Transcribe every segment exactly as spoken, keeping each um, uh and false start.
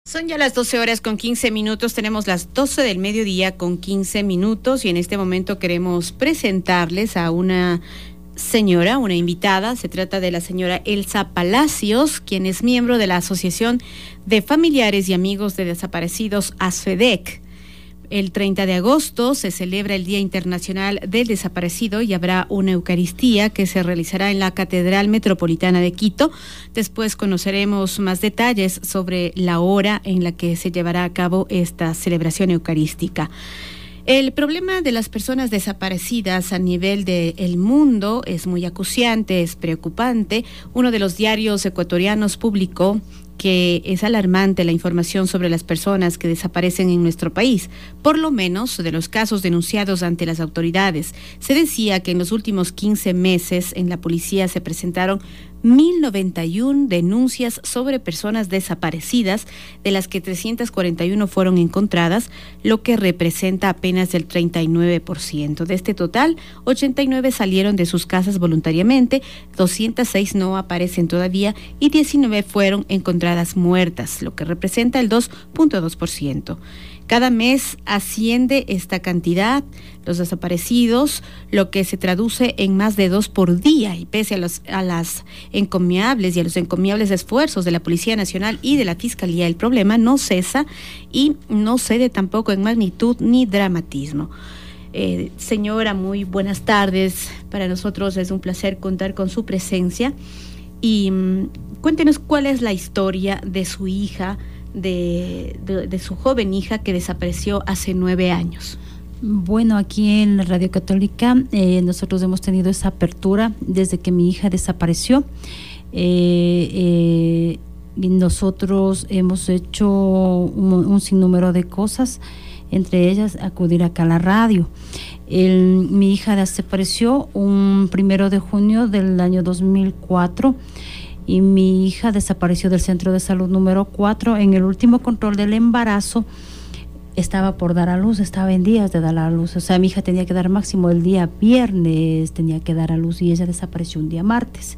Son ya las doce horas con quince minutos, tenemos las doce del mediodía con quince minutos y en este momento queremos presentarles a una señora, una invitada. Se trata de la señora Elsa Palacios, quien es miembro de la Asociación de Familiares y Amigos de Desaparecidos, ASFEDEC. El treinta de agosto se celebra el Día Internacional del Desaparecido y habrá una Eucaristía que se realizará en la Catedral Metropolitana de Quito. Después conoceremos más detalles sobre la hora en la que se llevará a cabo esta celebración eucarística. El problema de las personas desaparecidas a nivel del mundo es muy acuciante, es preocupante. Uno de los diarios ecuatorianos publicó que es alarmante la información sobre las personas que desaparecen en nuestro país. Por lo menos de los casos denunciados ante las autoridades, se decía que en los últimos quince meses en la policía se presentaron mil noventa y una denuncias sobre personas desaparecidas, de las que trescientas cuarenta y una fueron encontradas, lo que representa apenas el treinta y nueve por ciento. De este total, ochenta y nueve salieron de sus casas voluntariamente, doscientas seis no aparecen todavía y diecinueve fueron encontradas muertas, lo que representa el dos punto dos por ciento. Cada mes asciende esta cantidad, los desaparecidos, lo que se traduce en más de dos por día, y pese a, los, a las encomiables y a los encomiables esfuerzos de la Policía Nacional y de la Fiscalía, el problema no cesa y no cede tampoco en magnitud ni dramatismo. Eh, señora, muy buenas tardes. Para nosotros es un placer contar con su presencia y um, cuéntenos cuál es la historia de su hija, De, de, de su joven hija que desapareció hace nueve años. Bueno, aquí en la Radio Católica eh, nosotros hemos tenido esa apertura desde que mi hija desapareció. Eh, eh, y nosotros hemos hecho un, un sinnúmero de cosas, entre ellas acudir acá a la radio. El, mi hija desapareció un primero de junio del año dos mil cuatro. Y mi hija desapareció del centro de salud número cuatro. En el último control del embarazo estaba por dar a luz, estaba en días de dar a luz. O sea, mi hija tenía que dar máximo el día viernes, tenía que dar a luz, y ella desapareció un día martes.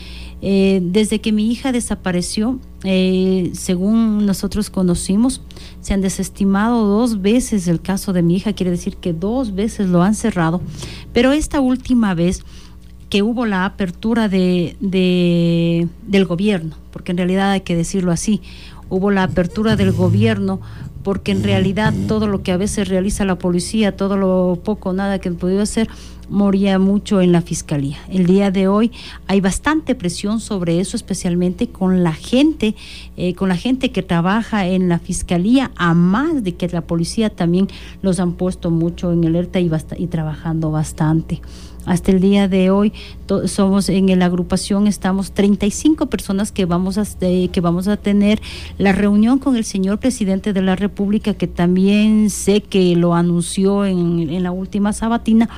Eh, desde que mi hija desapareció, eh, según nosotros conocimos, se han desestimado dos veces el caso de mi hija, quiere decir que dos veces lo han cerrado, pero esta última vez que hubo la apertura de, de del gobierno, porque en realidad hay que decirlo así, hubo la apertura del gobierno, porque en realidad todo lo que a veces realiza la policía, todo lo poco o nada que podía hacer, moría mucho en la fiscalía. El día de hoy hay bastante presión sobre eso, especialmente con la gente, eh, con la gente que trabaja en la fiscalía, a más de que la policía también los han puesto mucho en alerta y, bast- y trabajando bastante. Hasta el día de hoy to- somos en la agrupación, estamos treinta y cinco personas que vamos a eh, que vamos a tener la reunión con el señor presidente de la República, que también sé que lo anunció en, en la última sabatina.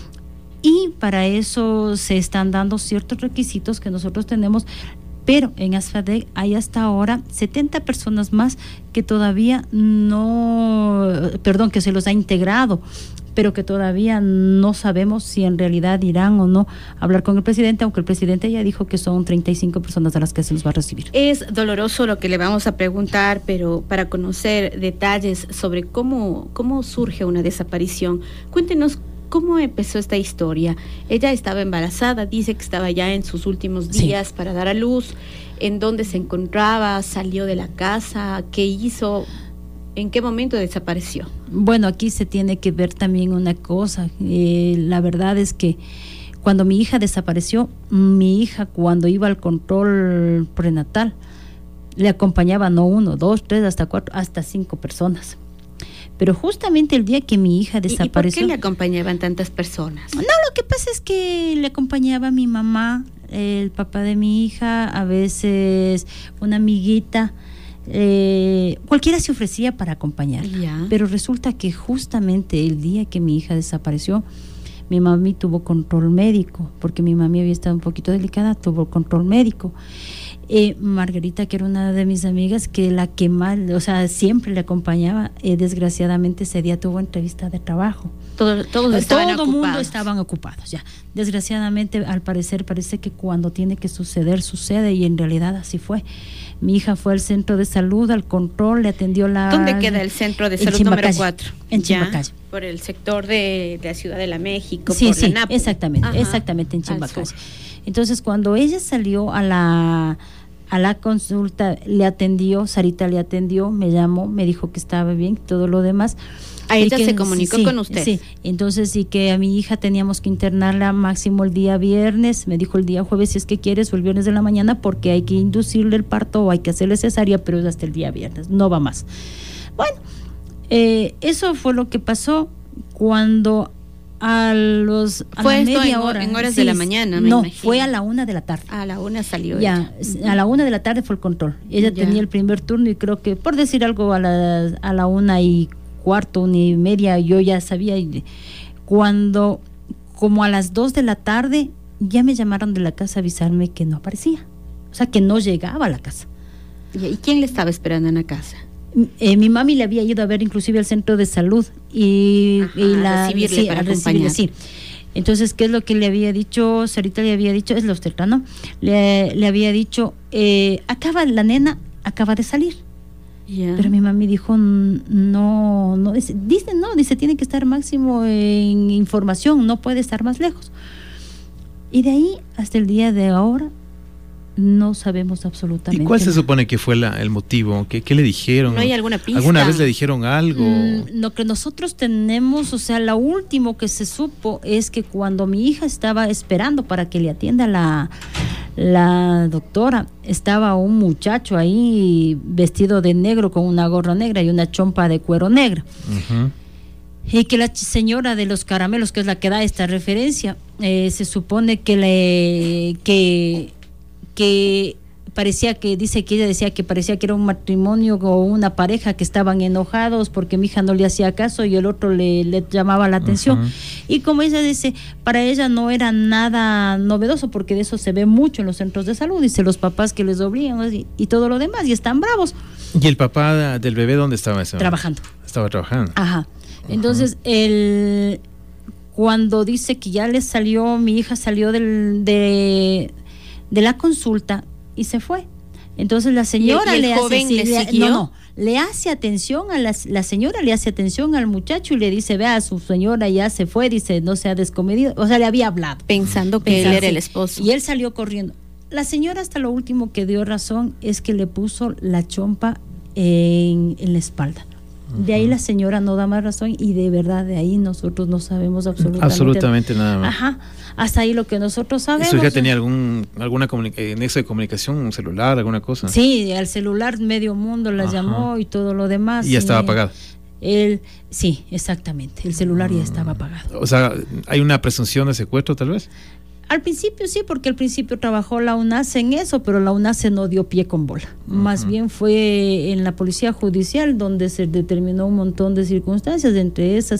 Y para eso se están dando ciertos requisitos que nosotros tenemos, pero en ASFEDEC hay hasta ahora setenta personas más que todavía no, perdón, que se los ha integrado, pero que todavía no sabemos si en realidad irán o no a hablar con el presidente, aunque el presidente ya dijo que son treinta y cinco personas a las que se los va a recibir. Es doloroso lo que le vamos a preguntar, pero para conocer detalles sobre cómo, cómo surge una desaparición, cuéntenos cómo empezó esta historia. Ella estaba embarazada, dice que estaba ya en sus últimos días, sí, para dar a luz. ¿En dónde se encontraba? ¿Salió de la casa? ¿Qué hizo? ¿En qué momento desapareció? Bueno, aquí se tiene que ver también una cosa. Eh, la verdad es que cuando mi hija desapareció, mi hija cuando iba al control prenatal, le acompañaba no uno, dos, tres, hasta cuatro, hasta cinco personas. Pero justamente el día que mi hija desapareció... ¿Y por qué le acompañaban tantas personas? No, lo que pasa es que le acompañaba mi mamá, el papá de mi hija, a veces una amiguita, eh, cualquiera se ofrecía para acompañarla. Ya. Pero resulta que justamente el día que mi hija desapareció, mi mami tuvo control médico, porque mi mami había estado un poquito delicada, tuvo control médico. Eh, Margarita, que era una de mis amigas, que la que más, o sea, siempre le acompañaba, eh, desgraciadamente ese día tuvo entrevista de trabajo. Todo, todos estaban Todo ocupados. mundo estaban ocupados, ya. Desgraciadamente, al parecer, parece que cuando tiene que suceder, sucede, y en realidad así fue. Mi hija fue al centro de salud, al control, le atendió la... ¿Dónde queda el centro de salud número cuatro? En Chimbacalle. Por el sector de, de la Ciudad de la México, sí, por sí, la Napo. exactamente, Ajá. exactamente en Chimbacalle. Entonces, cuando ella salió a la... a la consulta, le atendió, Sarita le atendió, me llamó, me dijo que estaba bien, todo lo demás. A ella que, se comunicó sí, con usted. Sí, entonces sí que a mi hija teníamos que internarla máximo el día viernes, me dijo el día jueves si es que quieres o el viernes de la mañana porque hay que inducirle el parto o hay que hacerle cesárea, pero es hasta el día viernes, no va más. Bueno, eh, eso fue lo que pasó cuando a los a fue la esto media en, hora en horas sí, de la mañana, me no, imagino. fue a la una de la tarde. A la una salió ya, ella. A la una de la tarde fue el control. Ella ya. tenía el primer turno y creo que, por decir algo, a la, a la una y cuarto, una y media, yo ya sabía. Y cuando, como a las dos de la tarde, ya me llamaron de la casa a avisarme que no aparecía. O sea, que no llegaba a la casa. ¿Y quién le estaba esperando en la casa? Eh, mi mami le había ido a ver inclusive al centro de salud y, Ajá, y la a recibirle, sí, para a recibirle, sí. acompañar. Entonces, ¿qué es lo que le había dicho? Sarita le había dicho, es la obstetra, ¿no? Le, le había dicho, eh, acaba, la nena acaba de salir. Yeah. Pero mi mami dijo, no, no, dice, no, dice, tiene que estar máximo en información, no puede estar más lejos. Y de ahí hasta el día de ahora, no sabemos absolutamente. ¿Y cuál se nada. supone que fue la, el motivo? ¿Qué, ¿Qué le dijeron? ¿No hay alguna pista? ¿Alguna vez le dijeron algo? Mm, lo que nosotros tenemos, o sea, lo último que se supo es que cuando mi hija estaba esperando para que le atienda la, la doctora, estaba un muchacho ahí vestido de negro con una gorra negra y una chompa de cuero negra. Uh-huh. Y que la señora de los caramelos, que es la que da esta referencia, eh, se supone que le... que que parecía que, dice que ella decía que parecía que era un matrimonio o una pareja que estaban enojados porque mi hija no le hacía caso y el otro le, le llamaba la atención. Uh-huh. Y como ella dice, para ella no era nada novedoso porque de eso se ve mucho en los centros de salud, dice los papás que les obligan y, y todo lo demás y están bravos. ¿Y el papá del bebé dónde estaba? Ese trabajando. Estaba trabajando. Ajá. Entonces, uh-huh. el cuando dice que ya le salió, mi hija salió del, de... de la consulta y se fue. Entonces la señora ¿Y el le joven hace le le, siguió? no, no, le hace atención a la, la señora le hace atención al muchacho y le dice, vea, su señora ya se fue, dice, no se ha descomedido, o sea, le había hablado. Pensando que Pensando, él era sí. el esposo. Y él salió corriendo. La señora hasta lo último que dio razón es que le puso la chompa en, en la espalda. De ahí la señora no da más razón y de verdad de ahí nosotros no sabemos absolutamente, absolutamente nada más. Ajá, hasta ahí lo que nosotros sabemos. ¿Su hija tenía algún alguna comunica- nexo de comunicación, un celular, alguna cosa? Sí, al celular medio mundo la Ajá. llamó y todo lo demás. ¿Y ya estaba apagado? Él, sí, exactamente, el celular mm. ya estaba apagado. O sea, ¿hay una presunción de secuestro tal vez? Al principio sí, porque al principio trabajó la UNACE en eso, pero la UNACE no dio pie con bola. Uh-huh. Más bien fue en la Policía Judicial donde se determinó un montón de circunstancias, entre esas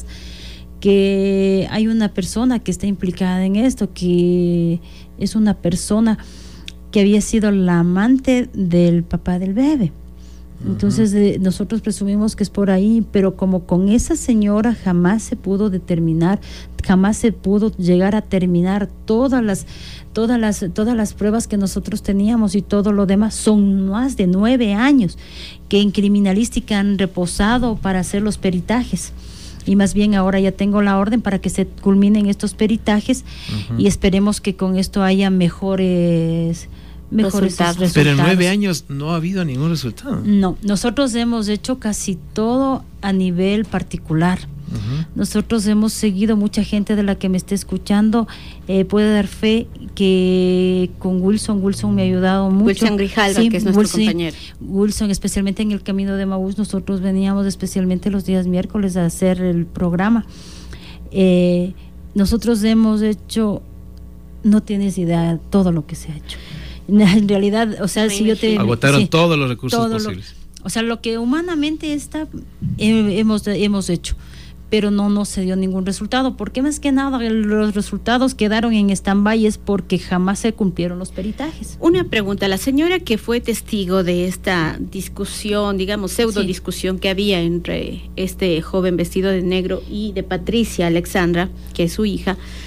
que hay una persona que está implicada en esto, que es una persona que había sido la amante del papá del bebé. Entonces uh-huh. eh, nosotros presumimos que es por ahí, pero como con esa señora jamás se pudo determinar, jamás se pudo llegar a terminar todas las todas las todas las pruebas que nosotros teníamos y todo lo demás. Son más de nueve años que en criminalística han reposado para hacer los peritajes. Y más bien ahora ya tengo la orden para que se culminen estos peritajes uh-huh. y esperemos que con esto haya mejores mejores resultados. resultados. Pero en nueve años no ha habido ningún resultado. No, nosotros hemos hecho casi todo a nivel particular. Uh-huh. Nosotros hemos seguido, mucha gente de la que me esté escuchando eh, puede dar fe que con Wilson, Wilson me ha ayudado mucho. Wilson Grijalva, sí, que es nuestro Wilson, compañero. Wilson, especialmente en el Camino de Maús, nosotros veníamos especialmente los días miércoles a hacer el programa. Eh, nosotros hemos hecho, no tienes idea todo lo que se ha hecho. En realidad, o sea, Me si imagino. yo te... Agotaron sí, todos los recursos todo posibles. Lo, o sea, lo que humanamente está, eh, hemos, hemos hecho, pero no, no se dio ningún resultado, porque más que nada los resultados quedaron en stand-by es porque jamás se cumplieron los peritajes. Una pregunta, la señora que fue testigo de esta discusión, digamos, pseudo discusión sí. que había entre este joven vestido de negro y de Patricia Alexandra, que es su hija,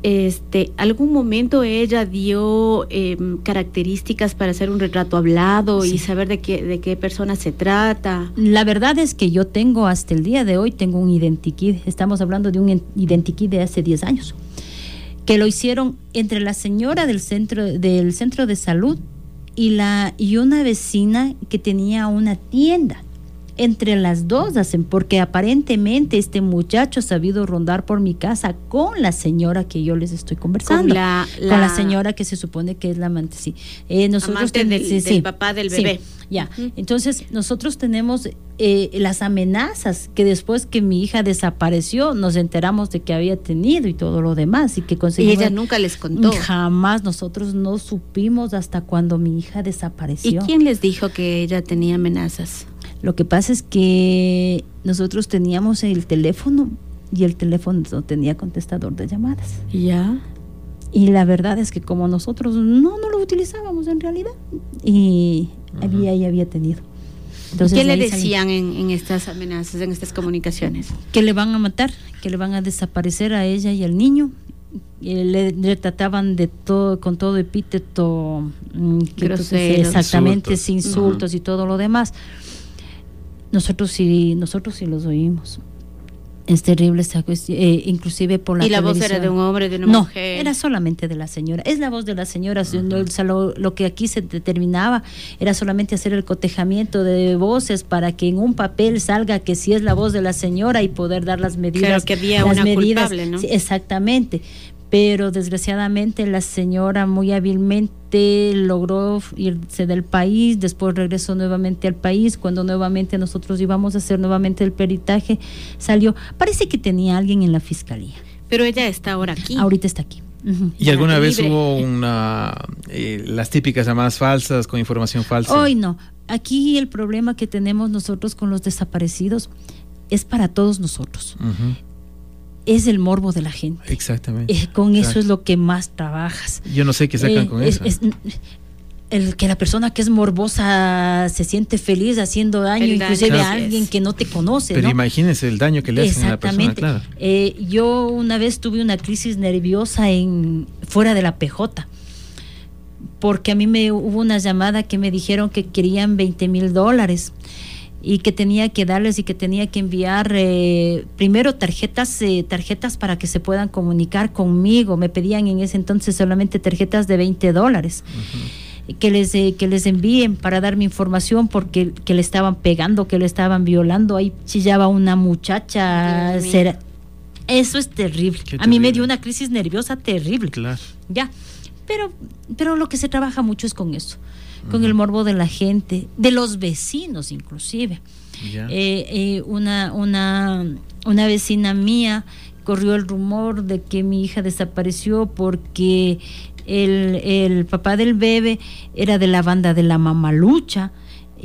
Este, ¿algún momento ella dio eh, características para hacer un retrato hablado sí. y saber de qué, de qué persona se trata? La verdad es que yo tengo, hasta el día de hoy, tengo un identikit. Estamos hablando de un identikit de hace diez años, que lo hicieron entre la señora del centro, del centro de salud y, la, y una vecina que tenía una tienda. Entre las dos hacen, porque aparentemente este muchacho ha sabido rondar por mi casa con la señora que yo les estoy conversando, con la, la, con la señora que se supone que es la amante, sí. Eh, nosotros amante ten, del, sí, del sí, papá del bebé. Sí, ya, uh-huh. Entonces nosotros tenemos eh, las amenazas que después que mi hija desapareció nos enteramos de que había tenido y todo lo demás y que conseguimos. Y ella nunca les contó. Jamás, nosotros no supimos hasta cuando mi hija desapareció. ¿Y quién les dijo que ella tenía amenazas? Lo que pasa es que nosotros teníamos el teléfono y el teléfono no tenía contestador de llamadas. Ya. Y la verdad es que como nosotros no, no lo utilizábamos en realidad, y uh-huh. había y había tenido. Entonces, ¿qué le decían en, en estas amenazas, en estas comunicaciones? Que le van a matar, que le van a desaparecer a ella y al niño. Eh, le, le trataban de todo, con todo epíteto, mm, que grosero, exactamente, insultos, insultos uh-huh. y todo lo demás. Nosotros sí, nosotros sí los oímos. Es terrible esta cuestión, eh, inclusive por la ¿Y la televisión. voz era de un hombre, de una no, mujer? Era solamente de la señora. Es la voz de la señora. Uh-huh. No, o sea, lo, lo que aquí se determinaba era solamente hacer el cotejamiento de voces para que en un papel salga que sí es la voz de la señora y poder dar las medidas. Claro, que había las una medidas, culpable, ¿no? Sí, exactamente. Pero desgraciadamente la señora muy hábilmente logró irse del país, después regresó nuevamente al país. Cuando nuevamente nosotros íbamos a hacer nuevamente el peritaje, salió, parece que tenía alguien en la fiscalía. Pero ella está ahora aquí. Ahorita está aquí. Uh-huh. ¿Y alguna libre. vez hubo una eh, las típicas llamadas falsas con información falsa? Hoy no. Aquí el problema que tenemos nosotros con los desaparecidos es para todos nosotros. Uh-huh. Es el morbo de la gente. Exactamente. Eh, con Exacto. Eso es lo que más trabajas. Yo no sé qué sacan eh, con es, eso. Es, el que la persona que es morbosa se siente feliz haciendo daño, el inclusive daño, claro, a alguien es. que no te conoce. Pero ¿no? imagínese el daño que le hacen a la persona, claro. Eh, yo una vez tuve una crisis nerviosa en fuera de la P J, porque a mí me hubo una llamada que me dijeron que querían veinte mil dólares. Y que tenía que darles y que tenía que enviar eh, primero tarjetas eh, tarjetas para que se puedan comunicar conmigo. Me pedían en ese entonces solamente tarjetas de veinte dólares. Uh-huh. Que les eh, que les envíen para darme información porque que le estaban pegando, que le estaban violando. Ahí chillaba una muchacha. Será, eso es terrible. Qué a terrible. Mí me dio una crisis nerviosa terrible. Claro. Ya. Pero, pero lo que se trabaja mucho es con eso. Con uh-huh. el morbo de la gente, de los vecinos inclusive. Yeah. Eh, eh, una, una, una vecina mía corrió el rumor de que mi hija desapareció porque el, el papá del bebé era de la banda de la Mamalucha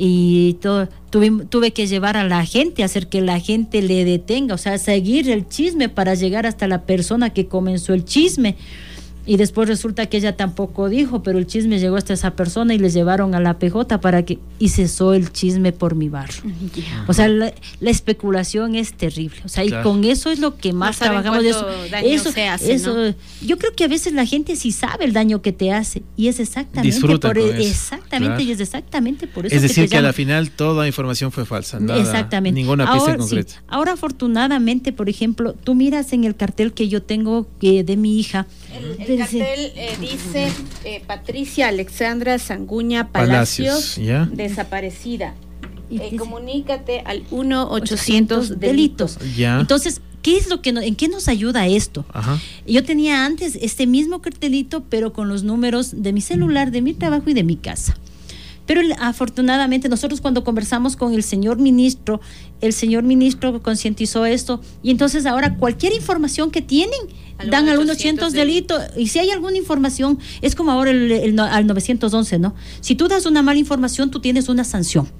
y todo, tuve, tuve que llevar a la gente, hacer que la gente le detenga, o sea, seguir el chisme para llegar hasta la persona que comenzó el chisme. Y después resulta que ella tampoco dijo, pero el chisme llegó hasta esa persona y les llevaron a la P J para que, y cesó el chisme por mi barrio. Yeah. O sea, la, la especulación es terrible. O sea, claro. y con eso es lo que más no trabajamos. Eso, eso, se hace, eso ¿no? Yo creo que a veces la gente sí sabe el daño que te hace y es exactamente Disfruta por con eso. Exactamente, claro. y es exactamente por eso. Es decir, que, que a la final toda la información fue falsa. Nada, exactamente. Ninguna pista ahora, en concreto. Sí. Ahora, afortunadamente, por ejemplo, tú miras en el cartel que yo tengo que de mi hija. El, el cartel eh, dice eh, Patricia Alexandra Sanguña Palacios, Palacios ¿ya? desaparecida. Eh, comunícate al uno ochocientos delitos. Ya. Entonces, ¿qué es lo que no, en qué nos ayuda esto? Ajá. Yo tenía antes este mismo cartelito, pero con los números de mi celular, de mi trabajo y de mi casa. Pero afortunadamente nosotros cuando conversamos con el señor ministro, el señor ministro concientizó esto y entonces ahora cualquier información que tienen al dan al uno ochocientos delito y si hay alguna información, es como ahora el, el, el, al novecientos once, ¿no? Si tú das una mala información, tú tienes una sanción.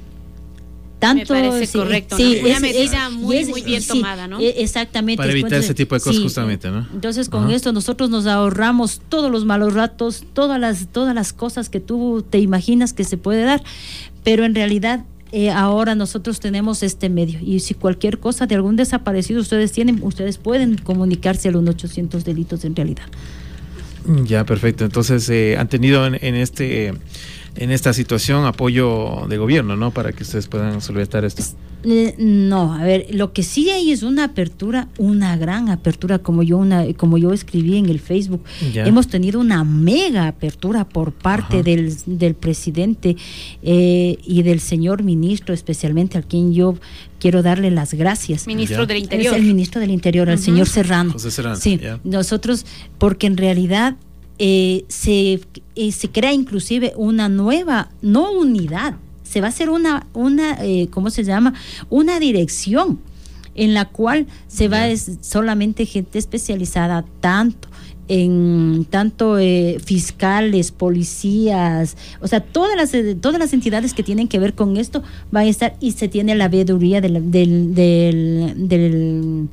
Tanto, me parece sí, correcto, sí, ¿no? Una es, medida es, muy, es, muy bien sí, tomada, ¿no? Exactamente. Para evitar entonces, ese tipo de cosas sí, justamente, ¿no? Entonces con Ajá. esto nosotros nos ahorramos todos los malos ratos, todas las, todas las cosas que tú te imaginas que se puede dar, pero en realidad eh, ahora nosotros tenemos este medio, y si cualquier cosa de algún desaparecido ustedes tienen, ustedes pueden comunicarse al uno ochocientos delitos en realidad. Ya, perfecto. Entonces, eh, han tenido en, en este en esta situación apoyo de gobierno, ¿no? Para que ustedes puedan solventar esto. Eh, no, a ver, lo que sí hay es una apertura, una gran apertura, como yo una, como yo escribí en el Facebook. Ya. Hemos tenido una mega apertura por parte del, del presidente eh, y del señor ministro, especialmente al quien yo quiero darle las gracias. Ministro ya. del Interior. Es el ministro del Interior, el uh-huh. señor Serrano. José Serrano. Sí, ya. Nosotros, porque en realidad eh, se, eh, se crea inclusive una nueva, no unidad, se va a hacer una, una eh, ¿cómo se llama? Una dirección en la cual se va es solamente gente especializada, tanto en tanto eh, fiscales, policías, o sea, todas las todas las entidades que tienen que ver con esto van a estar, y se tiene la veeduría del del del del,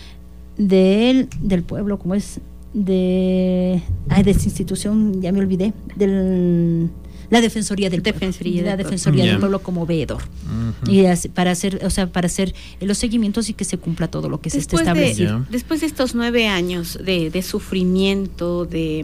del, del pueblo, ¿cómo es? De ay, de esa institución, ya me olvidé, del la Defensoría del Defensoría Pueblo, del la Defensoría yeah. del Pueblo como veedor. Uh-huh. Y así, para hacer, o sea, para hacer los seguimientos y que se cumpla todo lo que después se está establecido. De, yeah. Después de estos nueve años de, de sufrimiento, de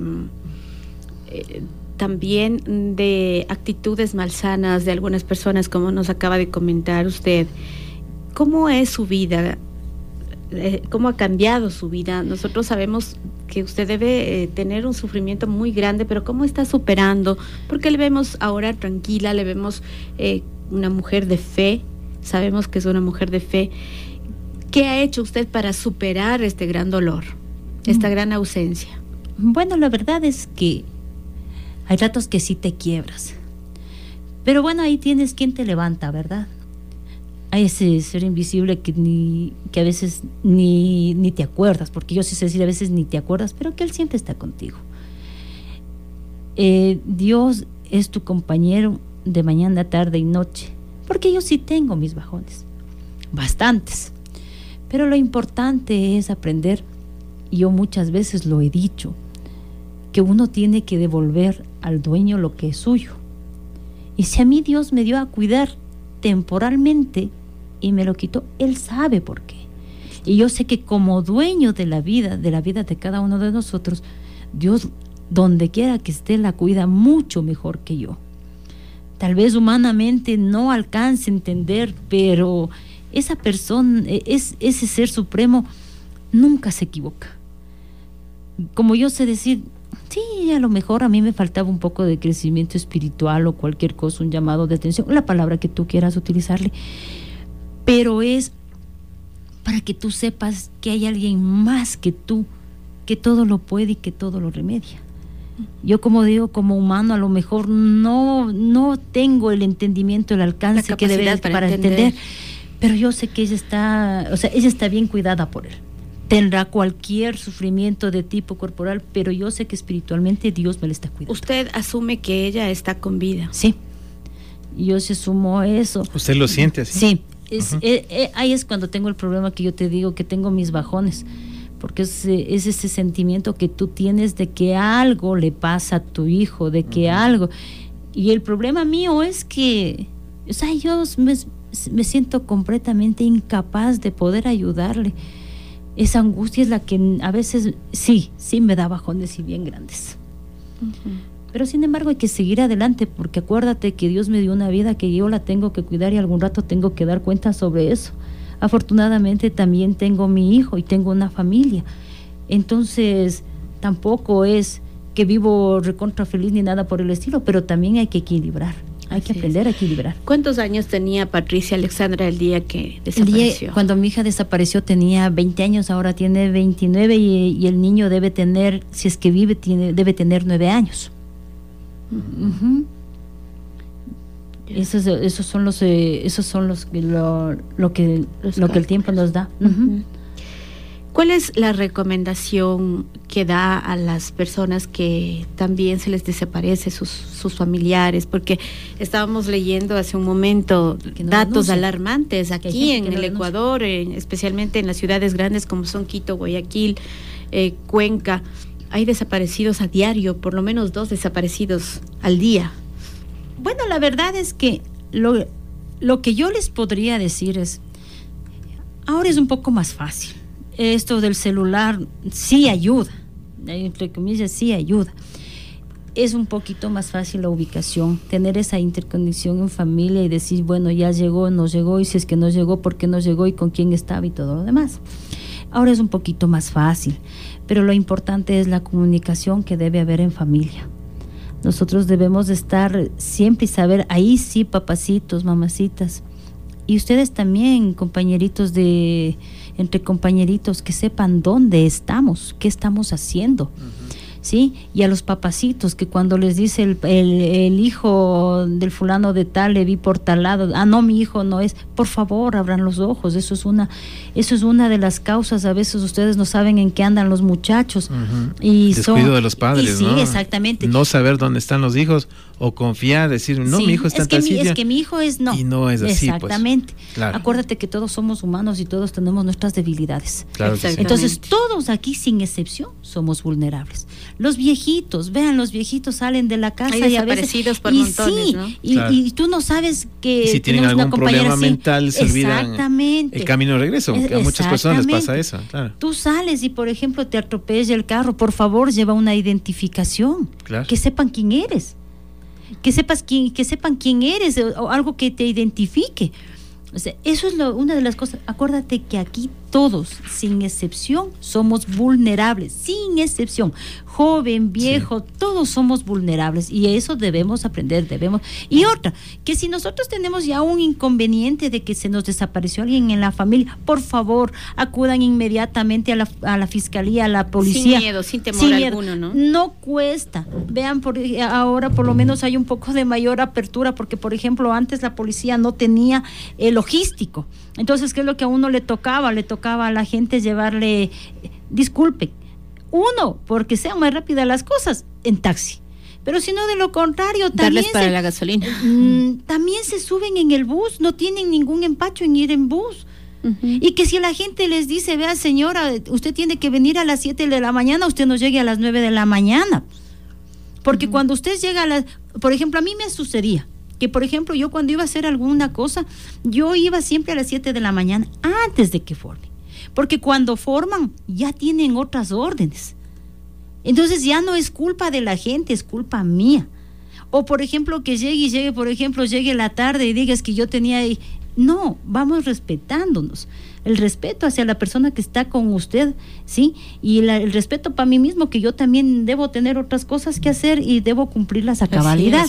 eh, también de actitudes malsanas de algunas personas, como nos acaba de comentar usted, ¿cómo es su vida? ¿Cómo ha cambiado su vida? Nosotros sabemos que usted debe eh, tener un sufrimiento muy grande, pero ¿cómo está superando? Porque le vemos ahora tranquila, le vemos eh, una mujer de fe, sabemos que es una mujer de fe. ¿Qué ha hecho usted para superar este gran dolor, esta mm. gran ausencia? Bueno, la verdad es que hay ratos que sí te quiebras, pero bueno, ahí tienes quien te levanta, ¿verdad? Hay ese ser invisible que ni que a veces ni, ni te acuerdas, porque yo sí sé decir a veces ni te acuerdas, pero que Él siempre está contigo. Eh, Dios es tu compañero de mañana, tarde y noche, porque yo sí tengo mis bajones, bastantes, pero lo importante es aprender, y yo muchas veces lo he dicho, que uno tiene que devolver al dueño lo que es suyo. Y si a mí Dios me dio a cuidar temporalmente y me lo quitó, Él sabe por qué. Y yo sé que como dueño de la vida, de la vida de cada uno de nosotros, Dios, donde quiera que esté, la cuida mucho mejor que yo. Tal vez humanamente no alcance a entender, pero esa persona, es, ese ser supremo, nunca se equivoca. Como yo sé decir, sí, a lo mejor a mí me faltaba un poco de crecimiento espiritual o cualquier cosa, un llamado de atención, la palabra que tú quieras utilizarle, pero es para que tú sepas que hay alguien más que tú, que todo lo puede y que todo lo remedia. Yo, como digo, como humano a lo mejor no, no tengo el entendimiento, el alcance que debe para, para entender. entender, pero yo sé que ella está, o sea, ella está bien cuidada por Él. Tendrá cualquier sufrimiento de tipo corporal, pero yo sé que espiritualmente Dios me la está cuidando. ¿Usted asume que ella está con vida? Sí, yo sí asumo eso. ¿Usted lo siente así? Sí, es, uh-huh. eh, eh, ahí es cuando tengo el problema que yo te digo, que tengo mis bajones, porque es, es ese sentimiento que tú tienes de que algo le pasa a tu hijo, de que uh-huh. algo, y el problema mío es que, o sea, yo me, me siento completamente incapaz de poder ayudarle. Esa angustia es la que a veces sí, sí me da bajones y bien grandes. Uh-huh. Pero sin embargo hay que seguir adelante, porque acuérdate que Dios me dio una vida que yo la tengo que cuidar y algún rato tengo que dar cuenta sobre eso. Afortunadamente también tengo mi hijo y tengo una familia. Entonces tampoco es que vivo recontra feliz ni nada por el estilo, pero también hay que equilibrar. Hay Así que aprender es. a equilibrar. ¿Cuántos años tenía Patricia Alexandra el día que desapareció? El día, cuando mi hija desapareció tenía veinte años, ahora tiene veintinueve y, y el niño debe tener, si es que vive, tiene, debe tener nueve años. Uh-huh. Uh-huh. Esos, esos son los, eh, esos son los lo, lo que los lo que el tiempo nos da. Uh-huh. Uh-huh. ¿Cuál es la recomendación que da a las personas que también se les desaparece sus, sus familiares? Porque estábamos leyendo hace un momento no datos denuncia. alarmantes aquí en el no Ecuador, en, especialmente en las ciudades grandes como son Quito, Guayaquil, eh, Cuenca. Hay desaparecidos a diario, por lo menos dos desaparecidos al día. Bueno, la verdad es que lo, lo que yo les podría decir es, ahora es un poco más fácil. Esto del celular sí ayuda, entre comillas, sí ayuda. Es un poquito más fácil la ubicación, tener esa interconexión en familia y decir, bueno, ya llegó, no llegó, y si es que no llegó, ¿por qué no llegó y con quién estaba y todo lo demás? Ahora es un poquito más fácil, pero lo importante es la comunicación que debe haber en familia. Nosotros debemos de estar siempre y saber, ahí sí, papacitos, mamacitas, y ustedes también, compañeritos de, entre compañeritos, que sepan dónde estamos, qué estamos haciendo. Uh-huh. ¿Sí? Y a los papacitos, que cuando les dice el, el, el hijo del fulano de tal, le vi por tal lado, ah, no, mi hijo no es, por favor, abran los ojos. Eso es una, eso es una de las causas. A veces ustedes no saben en qué andan los muchachos. Uh-huh. Y descuido son, de los padres, y sí, ¿no? Exactamente. No saber dónde están los hijos, o confiar, decir, no, sí, mi hijo está en tal sitio. Es que mi hijo es, no. Y no es así, exactamente. Pues. Claro. Acuérdate que todos somos humanos y todos tenemos nuestras debilidades. Claro que sí. Entonces, todos aquí, sin excepción, somos vulnerables. Los viejitos, vean, los viejitos salen de la casa hay y a veces por y montones, sí, ¿no? y, Claro. y tú no sabes que y si tienen algún problema así, mental, se olvidan el camino de regreso, que a muchas personas les pasa eso. Claro. Tú sales y, por ejemplo, te atropella el carro, por favor, lleva una identificación, claro. que sepan quién eres, que sepas quién, que sepan quién eres, o, o algo que te identifique. O sea, eso es lo, una de las cosas. Acuérdate que aquí todos, sin excepción, somos vulnerables, sin excepción. Joven, viejo, sí. Todos somos vulnerables y eso debemos aprender, debemos. Y otra, que si nosotros tenemos ya un inconveniente de que se nos desapareció alguien en la familia, por favor, acudan inmediatamente a la, a la fiscalía, a la policía. Sin miedo, sin temor sin alguno, miedo. ¿no? No cuesta. Vean, por, ahora por lo menos hay un poco de mayor apertura, porque, por ejemplo, antes la policía no tenía el logístico. Entonces, ¿qué es lo que a uno le tocaba? Le tocaba a la gente llevarle, disculpen, uno, porque sean más rápidas las cosas, en taxi. Pero si no, de lo contrario, también darles para se, la gasolina. Mmm, también se suben en el bus, no tienen ningún empacho en ir en bus. Uh-huh. Y que si la gente les dice, vea señora, usted tiene que venir a las siete de la mañana, usted no llegue a las nueve de la mañana. Porque uh-huh. cuando usted llega a las, por ejemplo, a mí me sucedía que, por ejemplo, yo cuando iba a hacer alguna cosa, yo iba siempre a las siete de la mañana, antes de que formen. Porque cuando forman, ya tienen otras órdenes. Entonces ya no es culpa de la gente, es culpa mía. O, por ejemplo, que llegue y llegue, por ejemplo, llegue la tarde y digas que yo tenía ahí. No, vamos respetándonos. El respeto hacia la persona que está con usted, ¿sí? Y la, el respeto para mí mismo, que yo también debo tener otras cosas que hacer y debo cumplirlas a cabalidad.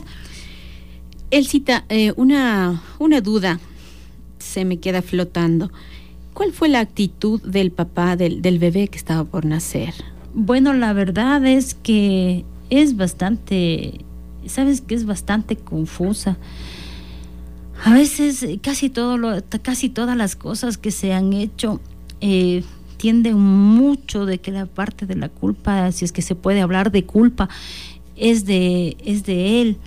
Elcita, eh, una, una duda se me queda flotando. ¿Cuál fue la actitud del papá del, del bebé que estaba por nacer? Bueno, la verdad es que es bastante, sabes que es bastante confusa. A veces casi todo lo, casi todas las cosas que se han hecho eh, tienden mucho de que la parte de la culpa, si es que se puede hablar de culpa, es de, es de él.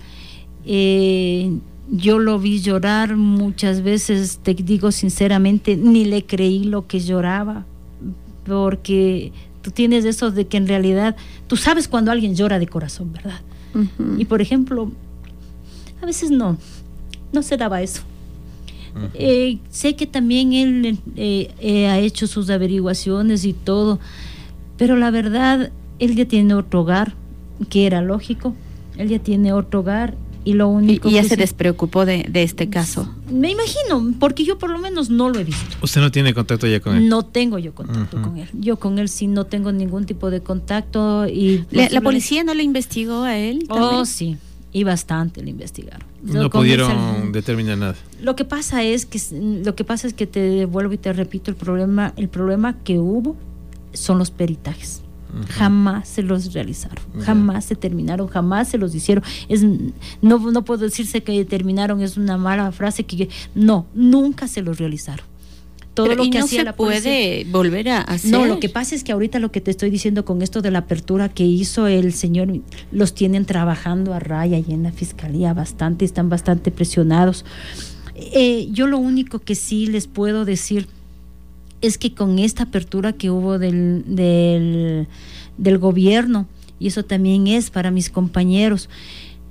Eh, yo lo vi llorar muchas veces, te digo sinceramente, ni le creí lo que lloraba, porque tú tienes eso de que en realidad, tú sabes cuando alguien llora de corazón, ¿verdad? Uh-huh. Y por ejemplo, a veces no, no se daba eso. Uh-huh. Eh, sé que también él eh, eh, ha hecho sus averiguaciones y todo, pero la verdad, él ya tiene otro hogar, que era lógico, él ya tiene otro hogar. Y lo único y ya que se sí, despreocupó de, de este caso. Me imagino, porque yo por lo menos no lo he visto. ¿Usted no tiene contacto ya con él? No tengo yo contacto uh-huh. con él. Yo con él sí no tengo ningún tipo de contacto. Y ¿La, ¿La policía no le investigó a él también? Oh, sí, y bastante le investigaron. No pudieron el, determinar nada. Lo que pasa es que lo que pasa es que te devuelvo y te repito, el problema, el problema que hubo son los peritajes. Uh-huh. Jamás se los realizaron, uh-huh. jamás se terminaron, jamás se los hicieron. Es, no, no puedo decirse que terminaron, es una mala frase, que no, nunca se los realizaron. Todo Pero, lo ¿y que no hacía se la policía, puede volver a hacer? No, lo que pasa es que ahorita lo que te estoy diciendo con esto de la apertura que hizo el señor, los tienen trabajando a raya y en la fiscalía bastante, están bastante presionados. Eh, yo lo único que sí les puedo decir es que con esta apertura que hubo del, del, del gobierno, y eso también es para mis compañeros,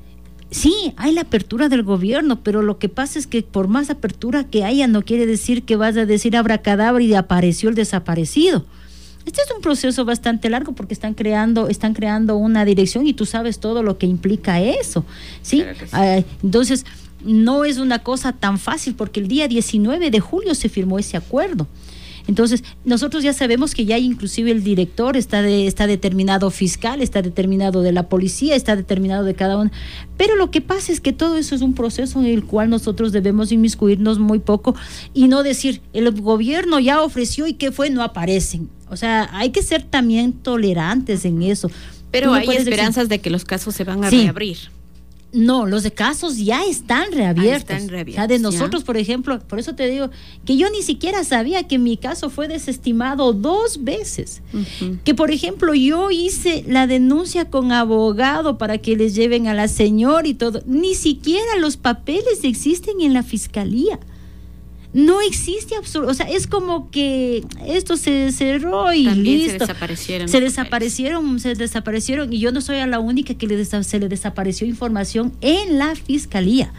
Sí, hay la apertura del gobierno, pero lo que pasa es que por más apertura que haya, no quiere decir que vas a decir abracadabra y apareció el desaparecido. Este es un proceso bastante largo porque están creando, están creando una dirección y tú sabes todo lo que implica eso, ¿sí? Claro que sí. Uh, entonces, no es una cosa tan fácil porque el día diecinueve de julio se firmó ese acuerdo. Entonces, nosotros ya sabemos que ya inclusive el director está de, está determinado fiscal, está determinado de la policía, está determinado de cada uno. Pero lo que pasa es que todo eso es un proceso en el cual nosotros debemos inmiscuirnos muy poco y no decir, el gobierno ya ofreció y ¿qué fue? No aparecen. O sea, hay que ser también tolerantes en eso. Pero no hay esperanzas decir, de que los casos se van a sí. reabrir. No, los de casos ya están reabiertos. Ah, están reabiertos. O sea, de nosotros, ya. por ejemplo, por eso te digo que yo ni siquiera sabía que mi caso fue desestimado dos veces. Uh-huh. Que, por ejemplo, yo hice la denuncia con abogado para que les lleven a la señora y todo. Ni siquiera los papeles existen en la fiscalía. No existe absoluto, o sea, es como que esto se cerró y también listo. se desaparecieron. Se desaparecieron, se desaparecieron y yo no soy a la única que le des- se le desapareció información en la fiscalía.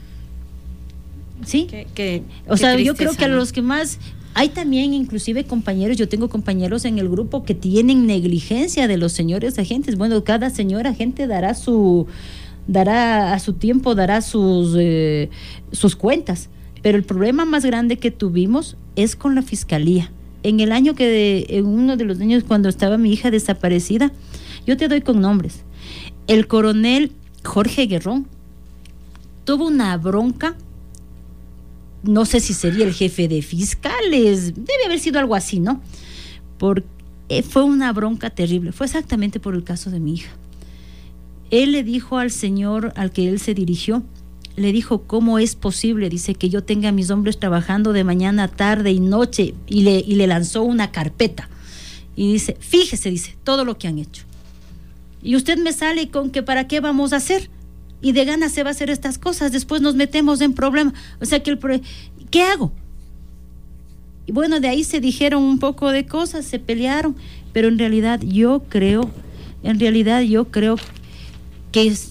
¿Sí? Qué, qué, o sea, tristeza, yo creo que a ¿no? los que más hay también inclusive compañeros, yo tengo compañeros en el grupo que tienen negligencia de los señores agentes. Bueno, cada señor agente dará su dará a su tiempo, dará sus eh, sus cuentas. Pero el problema más grande que tuvimos es con la fiscalía. En el año que, de, en uno de los años cuando estaba mi hija desaparecida, yo te doy con nombres. El coronel Jorge Guerrón tuvo una bronca, no sé si sería el jefe de fiscales, debe haber sido algo así, ¿no? Porque fue una bronca terrible, fue exactamente por el caso de mi hija. Él le dijo al señor al que él se dirigió, le dijo, ¿cómo es posible? Dice, que yo tenga a mis hombres trabajando de mañana, tarde y noche, y le, y le lanzó una carpeta. Y dice, fíjese, dice, todo lo que han hecho. Y usted me sale con que ¿para qué vamos a hacer? Y de ganas se va a hacer estas cosas, después nos metemos en problemas. O sea, que el pro- ¿qué hago? Y bueno, de ahí se dijeron un poco de cosas, se pelearon, pero en realidad yo creo, en realidad yo creo que es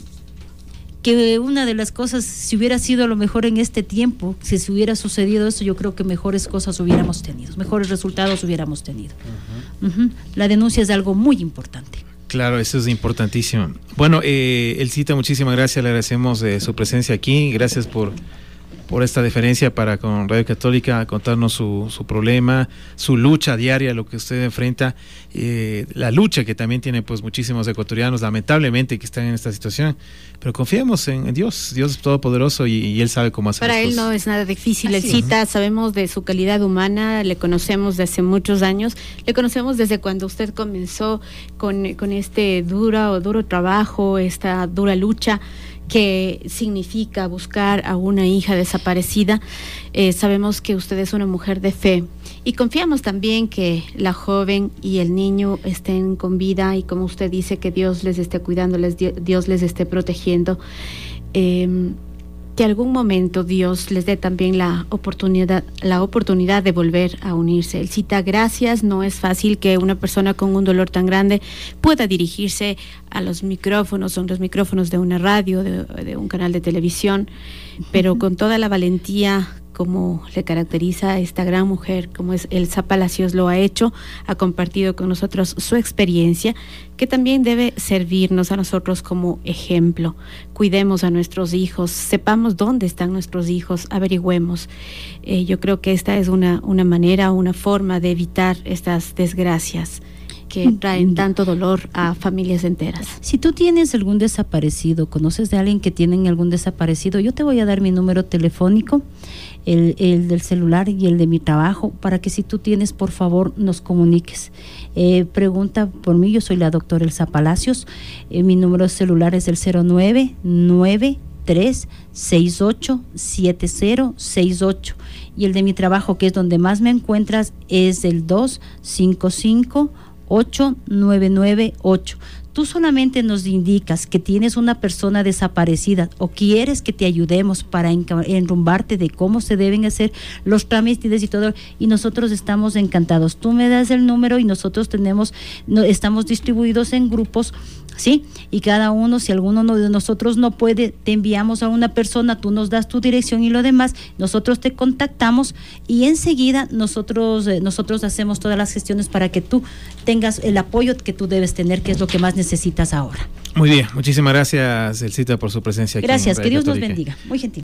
que una de las cosas, si hubiera sido a lo mejor en este tiempo, si se hubiera sucedido eso, yo creo que mejores cosas hubiéramos tenido, mejores resultados hubiéramos tenido. Uh-huh. Uh-huh. La denuncia es algo muy importante. Claro, eso es importantísimo. Bueno, eh, Elcita, muchísimas gracias, le agradecemos eh, su presencia aquí, gracias por, por esta deferencia para con Radio Católica, contarnos su, su problema, su lucha diaria, lo que usted enfrenta, eh, la lucha que también tiene pues muchísimos ecuatorianos, lamentablemente, que están en esta situación, pero confiamos en, en Dios, Dios es todopoderoso y, y Él sabe cómo hacer Para las Él cosas. no es nada difícil, Elcita, sabemos de su calidad humana, le conocemos desde hace muchos años, le conocemos desde cuando usted comenzó con, con este duro o duro trabajo, esta dura lucha que significa buscar a una hija desaparecida. Eh, sabemos que usted es una mujer de fe y confiamos también que la joven y el niño estén con vida y, como usted dice, que Dios les esté cuidando, les, Dios les esté protegiendo. Eh, que algún momento Dios les dé también la oportunidad, la oportunidad de volver a unirse. Elcita, gracias. No es fácil que una persona con un dolor tan grande pueda dirigirse a los micrófonos, son los micrófonos de una radio, de, de un canal de televisión, pero con toda la valentía como le caracteriza a esta gran mujer, como es Elsa Palacios lo ha hecho, ha compartido con nosotros su experiencia, que también debe servirnos a nosotros como ejemplo. Cuidemos a nuestros hijos, sepamos dónde están nuestros hijos, averigüemos. Eh, yo creo que esta es una, una manera, una forma de evitar estas desgracias que traen tanto dolor a familias enteras. Si tú tienes algún desaparecido, conoces de alguien que tiene algún desaparecido, yo te voy a dar mi número telefónico, el, el del celular y el de mi trabajo, para que si tú tienes, por favor, nos comuniques. Eh, pregunta por mí, yo soy la doctora Elsa Palacios, eh, mi número celular es el cero nueve nueve tres seis ocho siete cero seis ocho y el de mi trabajo, que es donde más me encuentras, es el dos cinco cinco ocho nueve nueve ocho. Tú solamente nos indicas que tienes una persona desaparecida o quieres que te ayudemos para enrumbarte de cómo se deben hacer los trámites y todo, y nosotros estamos encantados. Tú me das el número y nosotros tenemos, no, estamos distribuidos en grupos ¿sí? Y cada uno, si alguno de nosotros no puede, te enviamos a una persona, tú nos das tu dirección y lo demás, nosotros te contactamos y enseguida nosotros, eh, nosotros hacemos todas las gestiones para que tú tengas el apoyo que tú debes tener, que es lo que más necesitas ahora. Muy bien, muchísimas gracias, Elcita, por su presencia aquí. Gracias, en que Radio Dios nos Católica. bendiga. Muy gentil.